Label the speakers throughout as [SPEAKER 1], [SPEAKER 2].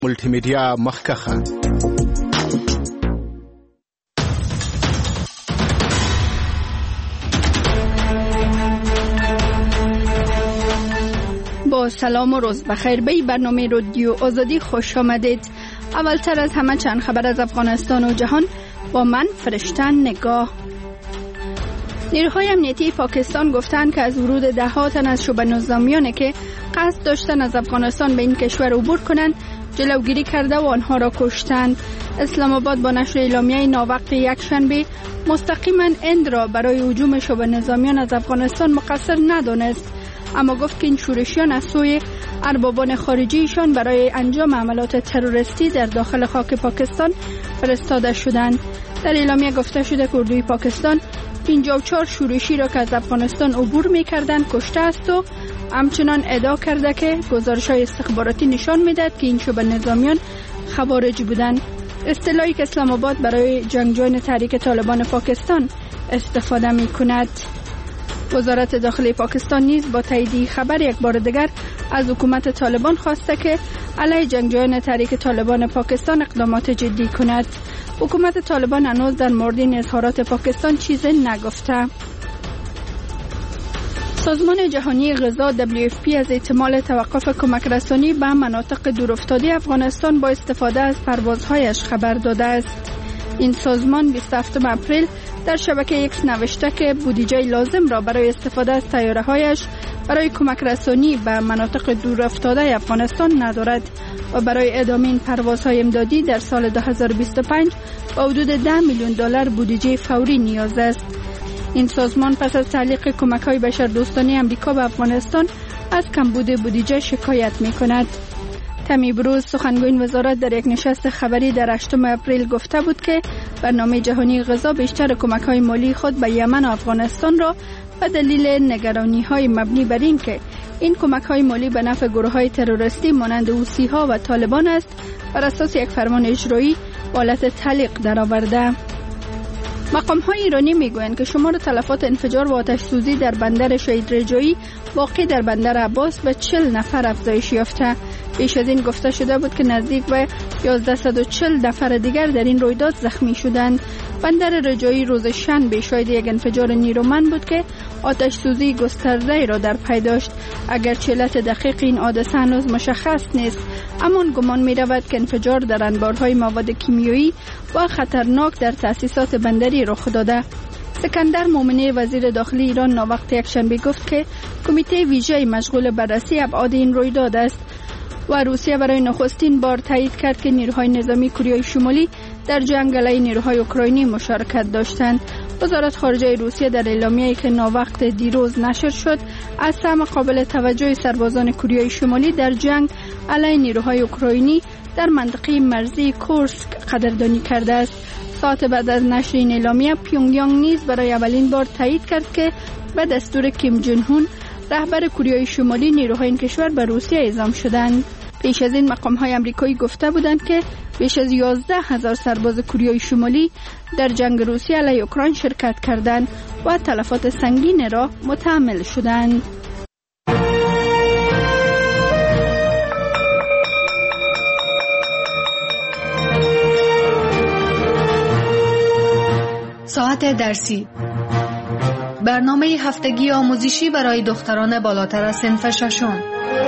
[SPEAKER 1] ملتی میډیا مخکخه.
[SPEAKER 2] با سلام و روز بخیر به برنامه رادیو آزادی خوش آمدید. اولتر از همه چند خبر از افغانستان و جهان با من فرشته نگاه. نیروهای امنیتی پاکستان گفتند که از ورود ده تن از شبه نظامیانی که قصد داشتن از افغانستان به این کشور عبور کنند جلوگیری کرده و آنها را کشتند. اسلام آباد با نشر اعلامیه ناوقت یکشنبه مستقیما هند را برای هجوم شبه نظامیان از افغانستان مقصر ندانست، اما گفت که این شورشیان از سوی اربابان خارجیشان برای انجام عملات تروریستی در داخل خاک پاکستان فرستاده شدند. در اعلامیه گفته شده که اردوی پاکستان 54 شورشی را که از افغانستان عبور می‌کردند کشته است و همچنان ادعا کرده که گزارش‌های استخباراتی نشان می‌دهد که این شبه نظامیان خوارج بودند. اصطلاحی که اسلام آباد برای جنگجویان تحریک طالبان پاکستان استفاده می‌کند. وزارت داخلی پاکستان نیز با تایید خبر یک بار دیگر از حکومت طالبان خواسته که علیه جنگجویان تحریک طالبان پاکستان اقدامات جدی کند. حکومت طالبان هنوز در مورد این اظهارات پاکستان چیزی نگفته. سازمان جهانی غذا WFP از احتمال توقف کمک رسانی به مناطق دورافتاده افغانستان با استفاده از پروازهایش خبر داده است. این سازمان 27 اپریل در شبکه X نوشته که بودجه لازم را برای استفاده از طیاره‌هایش برای کمک رسانی به مناطق دورافتاده افغانستان ندارد و برای ادامه این پروازهای امدادی در سال 2025 با حدود $10 میلیون بودجه فوری نیاز است. این سازمان پس از تعلیق کمک‌های بشردوستانه آمریکا به افغانستان از کمبود بودجه شکایت می‌کند. تمی بروز سخنگوی وزارت در یک نشست خبری در 8 اپریل گفته بود که برنامه جهانی غذا بیشتر کمک‌های مالی خود به یمن و افغانستان را به دلیل نگرانی‌های مبنی بر این که این کمک‌های مالی به نفع گروه‌های تروریستی مانند حوثی‌ها و طالبان است بر اساس یک فرمان اجرایی به حالت تعلیق درآورده. مقام‌های ایرانی میگویند که شمار تلفات انفجار و آتش‌سوزی در بندر شهید رجایی واقع در بندر عباس به 40 نفر افزایش یافته. پیش از این گفته شده بود که نزدیک به 1140 نفر دیگر در این رویداد زخمی شدند. بندر رجایی روز شنبه شاهد یک انفجار نیرومند بود که آتش‌سوزی گسترده را در پی داشت. اگرچه علت دقیق این حادثه هنوز مشخص نیست، اما گمان می‌رود که انفجار در انبارهای مواد کیمیایی و خطرناک در تأسیسات بندری رخ داده. سکندر مومنی وزیر داخلی ایران ناوقت یکشنبه گفت که کمیته ویژه مشغول بررسی ابعاد این رویداد است و روسیه برای نخستین بار تایید کرد که نیروهای نظامی کره شمالی در جنگ علیه نیروهای اوکراینی مشارکت داشتند. وزارت خارجه روسیه در اعلامیه‌ای که ناوقت دیروز نشر شد از سهم قابل توجه سربازان کره شمالی در جنگ علیه نیروهای اوکراینی در منطقه مرزی کورسک قدردانی کرده است. ساعت بعد از نشر این اعلامیه پیونگیانگ نیز برای اولین بار تایید کرد که به دستور کیم جون هون رهبر کره شمالی نیروهای این کشور به روسیه اعزام شدند. پیش از این مقام‌های آمریکایی گفته بودند که بیش از 11,000 سرباز کره شمالی در جنگ روسیه علیه اوکراین شرکت کردند و تلفات سنگین را متحمل شدند.
[SPEAKER 3] ساعت درسی، برنامه هفتگی آموزشی برای دختران بالاتر از صنف ششم.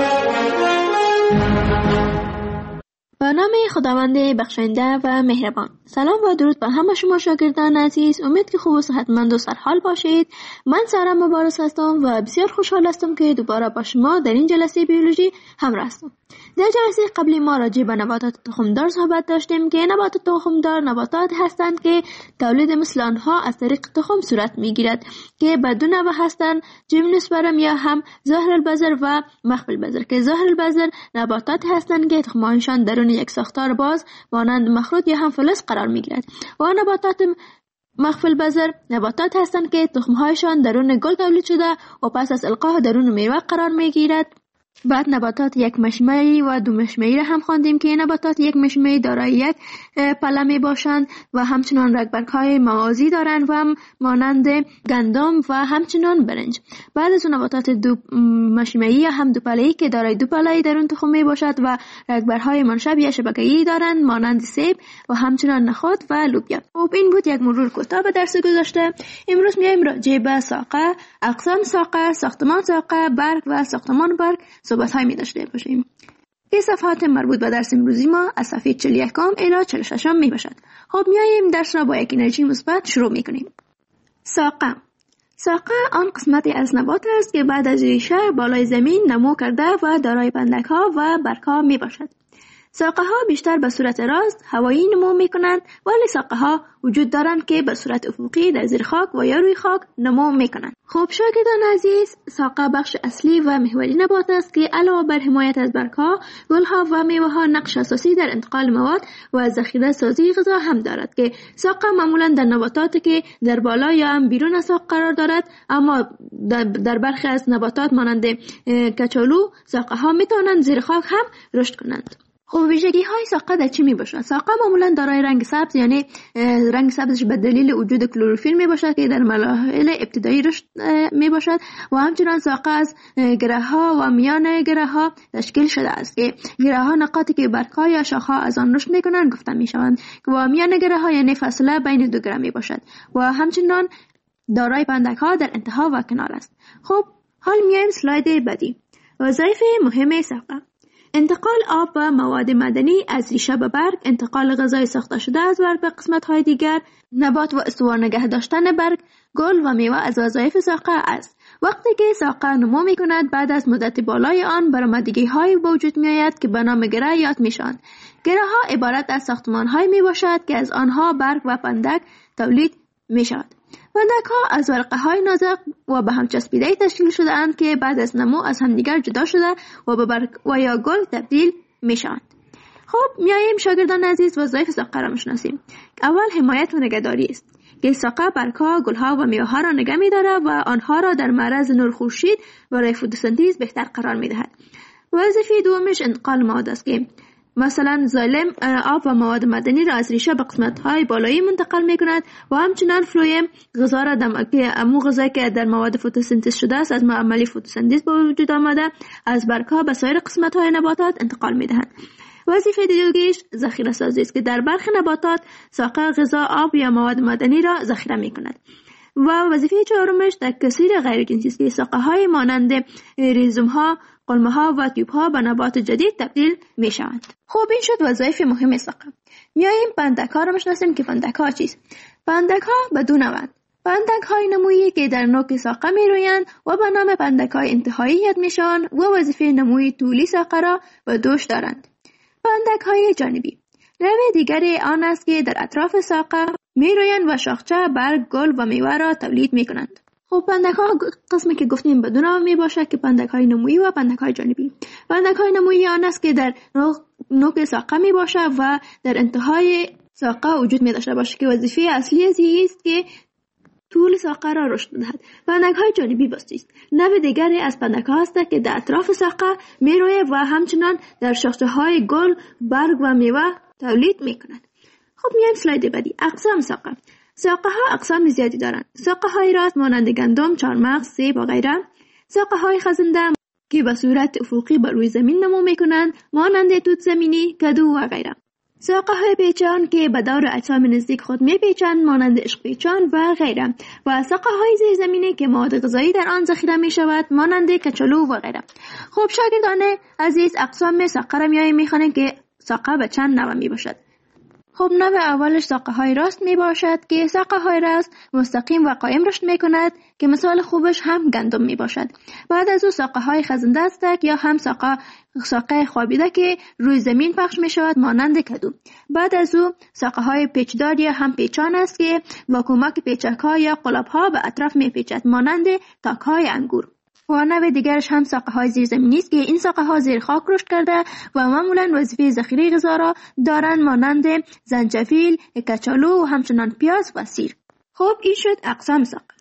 [SPEAKER 4] به نام خداوند بخشنده و مهربان. سلام و درود به همه شما شاگردان عزیز. امید که خوب و صحتمند و سرحال باشید. من سارا مبارز هستم و بسیار خوشحال هستم که دوباره با شما در این جلسه بیولوژی همراه هستم. در جلسه قبلی ما راجع به نباتات تخمدار صحبت داشتیم که نباتات تخمدار نباتات هستند که تولید مثل آنها از طریق تخم صورت میگیرد که به دو نوع هستند، جیمنوسپرم یا هم ظاهر البذر و مخفی البذر، که ظاهر البذر نباتات هستند که تخمهایشان درون یک ساختار باز مانند مخروط یا هم فلز قرار میگیرد و نباتات مخفی البذر نباتات هستند که تخمهایشان درون گل تولید شده و پس از القاح درون میوه قرار میگیرد بعد نباتات یک مشمعی و دو مشمعی را هم خواندیم که نباتات یک مشمعی دارای یک پله می باشند و همچنان رگبرگ‌های موازی دارند و هم مانند گندم و همچنان برنج. بعد از نباتات دو مشمعی یا هم دو پله‌ای که دارای دو پله‌ای در اون تخم می باشد و رگبرهای منشبیه شبکه‌ای دارند مانند سیب و همچنان نخود و لوبیا. خب این بود یک مرور کوتاه به درس گذشته. امروز میایم راجع به ساقه، اقسام ساقه، ساختمان ساقه، برگ و ساختمان برگ صحبت های می داشته باشیم. این صفحات مربوط به درس امروزی ما از صفحه 41 الی 46 می باشد. خب میاییم درس را با یک انرژی مثبت شروع می کنیم. ساقه آن قسمتی از نبات است که بعد از ریشه بالای زمین نمو کرده و دارای پندک ها و برگ ها می باشد. ساقه ها بیشتر به صورت راست هوایی نمو می کنند، ولی ساقه ها وجود دارند که به صورت افقی در زیر خاک و یا روی خاک نمو می کنند. خب شاگردان عزیز، ساقه بخش اصلی و محوری نبات است که علاوه بر حمایت از برگ‌ها، گل‌ها و میوه‌ها نقش اساسی در انتقال مواد و ذخیره سازی غذا هم دارد که ساقه معمولاً در نباتاتی که در بالا یا هم بیرون از ساق قرار دارد، اما در برخی از نباتات مانند کچالو ساقه ها می توانند زیر خاک هم رشد کنند. خب ویژگی های ساقه در چی می باشد؟ ساقه معمولا دارای رنگ سبز، یعنی رنگ سبزش به دلیل وجود کلروفیل می باشد که در مراحل ابتدایی رشد می باشد و همچنان ساقه از گره ها و میان گره ها تشکیل شده است که گره ها نقاطی که برگ ها یا شاخه ها از آن رشد می کنند گفته می شوند و میان گره ها یعنی فاصله بین دو گره می باشد و همچنان دارای پندک ها در انتها و کنار است. خب حال میایم اسلاید بعدی. وظایف مهم ساقه: انتقال آب و مواد معدنی از ریشه به برگ، انتقال غذای ساخته شده از برگ به قسمت‌های دیگر نبات و استوار نگه داشتن برگ، گل و میوه از وظایف ساقه است. وقتی که ساقه نمو می‌کند بعد از مدت بالای آن برآمدگی‌هایی به وجود می‌آید که به نام گره یاد می‌شوند. گره‌ها عبارت از ساختمان‌هایی میباشد که از آنها برگ و پندک تولید می‌شود. پندک‌ها از ورقه‌های نازک و به هم چسبیده تشکیل شده اند که بعد از نمو از همدیگر جدا شده و به برگ و یا گل تبدیل می‌شوند. خب میاییم شاگردان عزیز وظایف ساقه را می‌شناسیم. اول حمایت و نگهداری است که ساقه برگ‌ها، گل‌ها و میوه‌ها را نگه می‌دارد و آنها را در معرض نور خورشید برای فتوسنتز بهتر قرار می‌دهد. وظیفه دومش انتقال مواد است که مثلا زایلم آب و مواد معدنی را از ریشه به قسمت‌های بالایی منتقل می‌کند و همچنان فلویم غذا را که امو غذایی که در مواد فتوسنتز شده است از عملی فتوسنتز به وجود آمده از برگ‌ها به سایر قسمت‌های نباتات انتقال می‌دهد. وظیفه دیگه‌اش ذخیره سازی است که در برخی نباتات ساقه غذا، آب یا مواد معدنی را ذخیره می‌کند. و وظیفه چهارمش تکثیر غیر جنسی است که ساقه‌های مانند ریزوم‌ها، قلمه‌ها و تیوب‌ها به نبات جدید تبدیل می‌شوند. خب این شد وظایف مهم ساقه. میاییم پندک‌ها را می‌شناسیم که پندک‌ها چیست؟ پندک‌ها به دو نوعند. پندک‌های نمویی که در نوک ساقه می‌رویند و به نام پندک‌های انتهایی یاد می‌شوند و وظیفه نموی طولی ساقه را به دوش دارند. پندک‌های جانبی نوع دیگری آن است که در اطراف ساقه می‌رویند و شاخچه، برگ، گل و میوه را تولید می‌کنند. خب پندک‌ها قسمی که گفتیم به دو نوع میباشد که پندک‌های نمویی و پندک‌های جانبی. پندک‌های نمویی آن است که در نوک ساقه میباشد و در انتهای ساقه وجود می‌داشته باشد که وظیفه اصلی از است که طول ساقه را رشد بدهد. پندک‌های جانبی بستیست نوع دیگری از پندک‌ها است که در اطراف ساقه میروید و همچنان در شاخچه‌های گل، برگ و میوه تولید می‌کند. خب میایم اسلاید بعدی. اقسام ساقه. ساقه ها اقسام زیادی دارند. ساقه های راست مانند گندم، چهارمغز، سیب و غیره. ساقه های خزنده که به صورت افقی بر روی زمین نمو میکنند مانند توت زمینی، کدو و غیره. ساقه های پیچان که به دور اجسام نزدیک خود میپیچند مانند عشق پیچان و غیره. و ساقه های زیر زمینی که مواد غذایی در آن ذخیره میشود مانند کچالو و غیره. خب شاگردان عزیز اقسام ساقه را میخوانیم که ساقه به چند نوع میباشد. خب نوع اولش ساقه های راست می باشد که ساقه های راست مستقیم و قائم رشد می کند که مثال خوبش هم گندم می باشد. بعد از او ساقه های خزنده است یا هم ساقه خوابیده که روی زمین پخش می شود مانند کدو. بعد از او ساقه های پیچدار یا هم پیچان است که با کمک پیچک ها یا قلاب ها به اطراف می پیچد مانند تاک های انگور. و نوع دیگرش هم ساقه های زیر زمینی است که این ساقه ها زیر خاک رشد کرده و معمولا وظیفه ذخیره غذا را دارند مانند زنجبیل، کچالو و همچنان پیاز و سیر. خب این شد اقسام ساقه.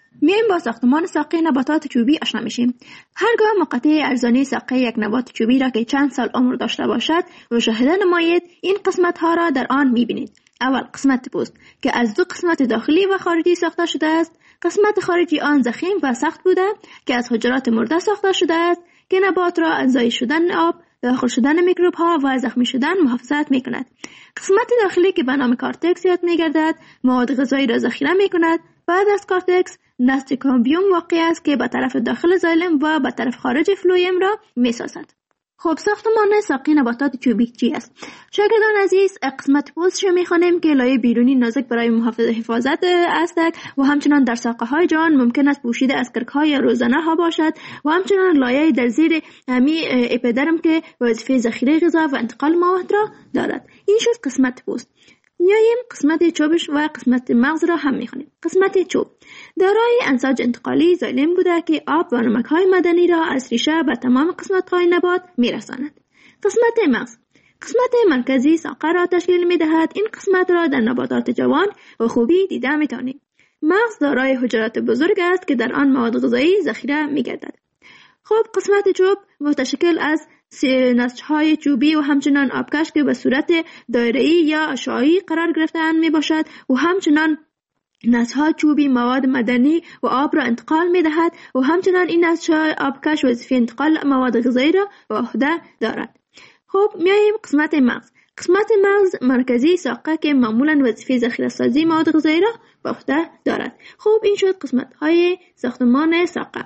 [SPEAKER 4] میایم با ساختمان ساقه نباتات چوبی آشنا میشیم. هرگاه مقطع ارزانی ساقه یک نبات چوبی را که چند سال عمر داشته باشد مشاهده نمایید، این قسمت ها را در آن میبینید. اول قسمت پوست که از دو قسمت داخلی و خارجی ساخته شده است. قسمت خارجی آن ضخیم و سخت بوده که از حجرات مرده ساخته شده است که نبات را از ضایع شدن آب، داخل شدن میکروب ها و زخمی شدن محافظت می کند. قسمت داخلی که به نام کارتکس یاد می گردد مواد غذایی را ذخیره می کند. بعد از کارتکس نسج کامبیوم واقع است که به طرف داخل زایلم و به طرف خارج فلویم را می سازد. خب ساختمان ساقه نباتات چوبی چی است؟ شاگردان عزیز، قسمت پوست را می‌خوانیم که لایه بیرونی نازک برای حفاظت است و همچنان در ساقه های جان ممکن است پوشیده از کرک‌های روزانه ها باشد و همچنان لایه در زیر همی اپیدرم که وظیفه ذخیره غذا و انتقال مواد را دارد. این شد قسمت پوست. میاییم قسمت چوبش و قسمت مغز را هم می‌خوانیم. قسمت چوب دارای انساج انتقالی زایلم بوده که آب و نمک‌های معدنی را از ریشه به تمام قسمت‌های نبات می‌رساند. قسمت مغز قسمت مرکزی ساقه را تشکیل می‌دهد. این قسمت را در نباتات جوان و خوبی دیده می‌توانید. مغز دارای حجرات بزرگ است که در آن مواد غذایی ذخیره می‌گردد. خب قسمت چوب متشکل از نسج‌های چوبی و همچنان آبکش که به صورت دایره‌ای یا اشعاعی قرار گرفته‌اند میباشد و همچنان نسج‌های چوبی مواد معدنی و آب را انتقال می‌دهد و همچنان این نسج‌های آبکش وظیفه انتقال مواد غذایی را به عهده دارد. خب میاییم قسمت مغز. قسمت مغز مرکزی ساقه که معمولاً وظیفه ذخیره سازی مواد غذایی را به عهده دارد. خب این شد قسمت‌های ساختمان ساقه.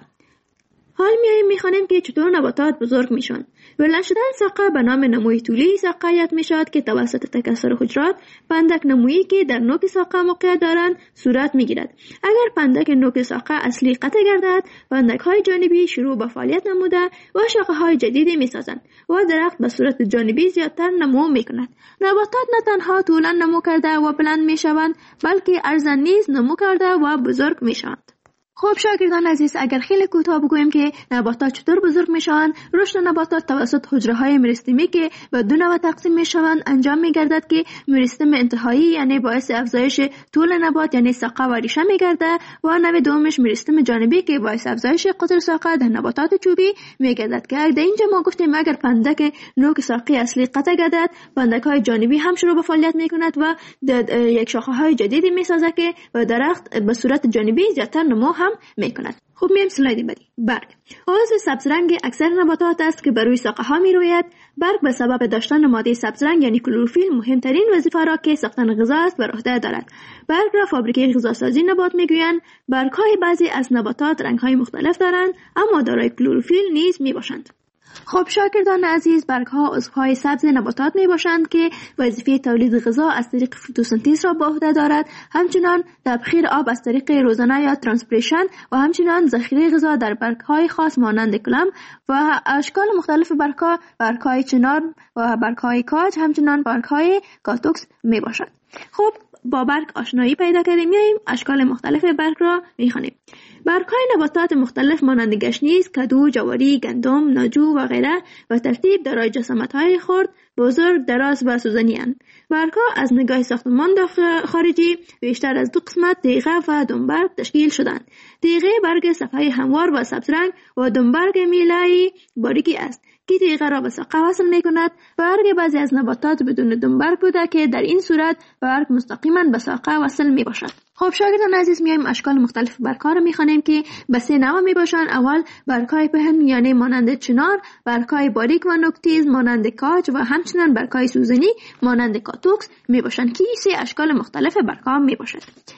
[SPEAKER 4] حال می‌خوانیم که چطور نباتات بزرگ میشن. بلند شدن ساقه به نام نموی طولی ساقه یاد میشد که توسط تکثر حجرات پندک نمویی که در نوک ساقه موقع دارند صورت میگیرد. اگر پندک نوک ساقه اصلی قطع گردد، پندک‌های جانبی شروع به فعالیت نموده و شاخه‌های جدیدی میسازند و درخت به صورت جانبی زیادتر نمو میکند. نباتات نه تنها طولا نمو کرده و بلند میشوند، بلکه عرضاً نیز نمو کرده و بزرگ میشوند. خب شاگردان عزیز، اگر خیلی کوتاه بگویم که نباتات چطور بزرگ میشوند، رشد نباتات توسط حجره‌های مریستمی که به دو نوع تقسیم میشوند انجام میگردد که مریستم انتهایی یعنی باعث افزایش طول نبات یعنی ساقه و ریشه میگرده و نوع دومش مریستم جانبی که باعث افزایش قطر ساقه در نباتات چوبی میگردد که در اینجا ما گفتیم اگر پندک نوک ساقه اصلی قطع گردد، پندک‌های جانبی هم شروع به فعالیت میکند و یک شاخه‌های جدیدی میسازه که درخت به صورت جانبی زیادتر نمو هم میکند. خب میایم سلاید بعدی. برگ عضو سبز رنگ اکثر نباتات است که بر روی ساقه ها می روید. برگ به سبب داشتن ماده سبز رنگ یعنی کلروفیل مهمترین وظیفه را که ساختن غذا است بر عهده دارد. برگ را فابریکه غذاسازی نبات میگویند. برگ های بعضی از نباتات رنگ های مختلف دارند اما دارای کلروفیل نیز می باشند. خب شاگردان عزیز، برگ‌ها عضوهای سبز نباتات میباشند که وظیفه تولید غذا از طریق فتوسنتز را به عهده دارد، همچنان تبخیر آب از طریق روزانه یا ترانسپیریشن و همچنان ذخیره غذا در برگ‌های خاص مانند کلم و اشکال مختلف برگ‌ها، برگ‌های چنار و برگ‌های کاج، همچنان برگ‌های کاتوکس میباشد. خب با برگ آشنایی پیدا کردیم، میایم اشکال مختلف برگ را میخوانیم. برگ‌های نباتات مختلف مانند گشنیز، کدو، جواری، گندم، ناجو و غیره و ترتیب دارای جسامت‌های خرد، بزرگ، دراز و سوزنی اند. برگ‌ها از نگاه ساختمان خارجی بیشتر از دو قسمت تیغه و دنبرگ تشکیل شدند. تیغه برگ صفحه هموار و سبز رنگ و دنبرگ میله‌ای باریکی است که تیغه را به ساقه وصل می‌کند. برگ بعضی از نباتات بدون دنبرگ بوده که در این صورت برگ مستقیما به ساقه وصل میباشد. خب شاگردان عزیز، میایم اشکال مختلف برگ‌ها را می‌خوانیم که به سه نوع میباشند. اول برگ‌های پهن یعنی مانند چنار، برگ‌های باریک و نوک‌تیز مانند کاج و همچنین برگ‌های سوزنی مانند کاتوکس میباشند که سه اشکال مختلف برگ‌ها میباشد.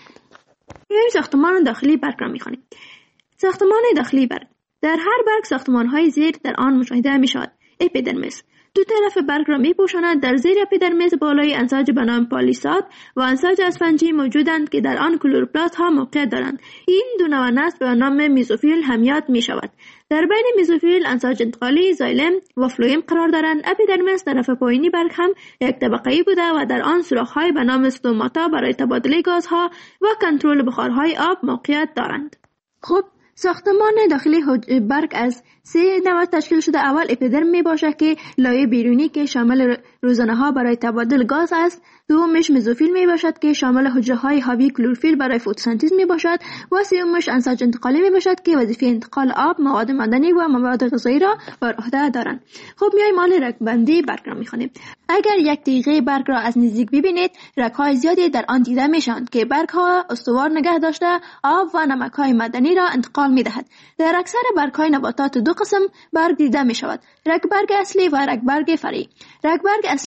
[SPEAKER 4] میایم ساختمان داخلی برگ را می‌خوانیم. ساختمان داخلی برگ در هر برگ ساختمان‌های زیر در آن مشاهده می‌شود. اپیدرمیس دو طرف برگ را می‌پوشاند. در زیر اپیدرمیس بالای انساج به نام پالیساد و انساج اسفنجی موجودند که در آن کلوروپلاست ها موقع دارند. این دو نوع نسل به نام میزوفیل هم یاد می‌شود. در بین میزوفیل انساج انتقالی زایلم و فلویم قرار دارند. اپیدرمیس طرف پایینی برگ هم یک طبقه‌ای بوده و در آن سوراخ‌های به نام استوماتا برای تبادله گازها و کنترل بخارهای آب موقعیت دارند. خب ساختمان داخلی برگ از 3 نوع تشکیل شده. اول اپیدرم می باشد که لایه بیرونی که شامل روزنه ها برای تبادل گاز است. دومش مزوفیل می باشد که شامل حجره های حاوی کلروفیل برای فتوسنتز می باشد و سومش انساج انتقالی می باشد که وظیفه انتقال آب، مواد معدنی و مواد غذایی را بر عهده دارند. خب میایم مال رگبندی برگ را میخوانیم. اگر یک تیغه برگ را از نزدیک ببینید، رگ‌های زیادی در آن دیده میشوند که برگ‌ها استوار نگه داشته آب و نمک‌های معدنی را انتقال می‌دهد. در اکثر برگ‌های نباتات 2 قسم برگ دیده می‌شود: رگ برگ اصلی و رگ برگ فرعی. رگ برگ